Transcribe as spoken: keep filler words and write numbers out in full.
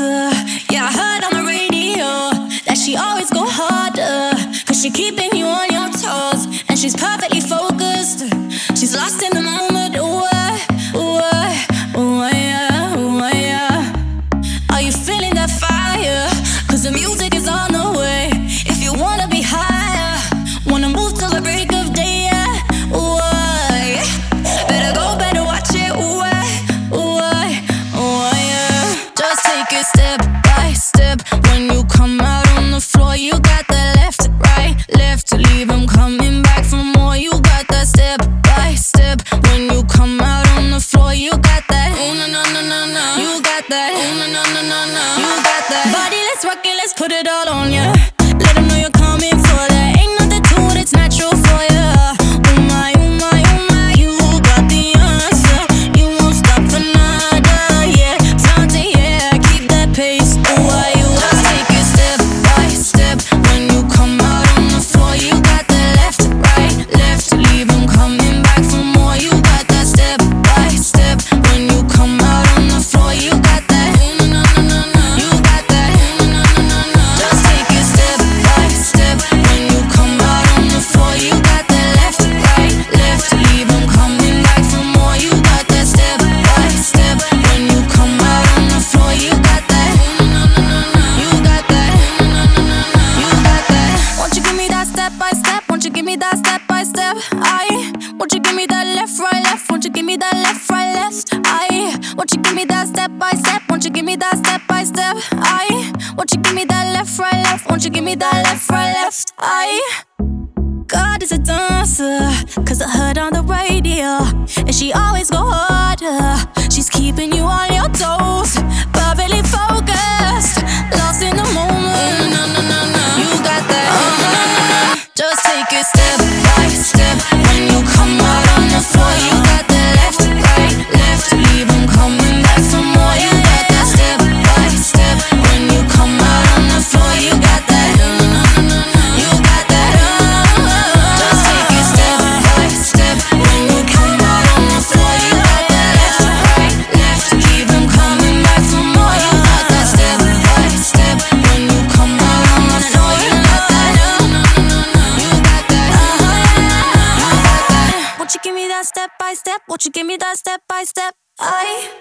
dancer. Yeah, I heard on the radio that she always go harder, cause she keeping you on your toes, and she's perfectly focused. She's lost in the moment. Ooh, uh, ooh, uh, ooh, uh, yeah, ooh, uh, yeah. Are you feeling that fire? Cause the music is on the way. If you wanna be higher, wanna move till the break of day, yeah. Ooh, uh, yeah. Better go, better watch it. Ooh, uh, ooh, uh, ooh, uh, yeah. Just take it step by step. When you come out on the floor, you got that left, right, left to leave them coming back for more. You got that step by step. When you come out on the floor, you got that. Ooh, na na na na na. You got that. Ooh, na na na na na. You got that. Body, let's rock it, let's put it all on ya. Let them know you're coming for that. Ain't nothing to it, it's natural for ya. Oh my, oh my, oh my. You got the answer. You won't stop for nada, yeah. Flaunt it, yeah, keep that pace. Ooh, why you just take it step by step. When you come out on the floor, you got that left, right, left to leave them coming back for more. You got that step by step. When you come out on the floor, you got that. Ooh, na na na na. You got that. Ooh, na na na na. Just take it step by step. When you come out on the floor, you got that left, right, left to leave them coming back for more. You got that step by step. When you come out on the floor, you got that. Ooh, na na na na. You got that. Ooh, na na na na. You got that. Won't you give me that step by step? Won't you give me that step by step? I. Won't you give me that left, right, left? Won't you give me that left, right, left? I. Won't you give me that step by step? Won't you give me that step by step? I. Won't you give me that left, right, left? Won't you give me that left, right, left? I. God is a dancer, cause I heard on the radio, and she always go harder. She's keeping you on your toes, perfectly focused, lost in the moment. No, no, no, no. You got that. Uh-huh. Just take it step by step. When you come out on the floor, you got that left, right, left to leave them coming back for more. You got that step by step. When you come out on the floor, you got that. You got that. Just take it step by step. When you come out on the floor, you got that left, right, left to leave them coming back for more. You got that step by step. When you come out on the floor, you got that. You got that. You got that. Won't you give me that step by step? Won't you give me that step by step? I.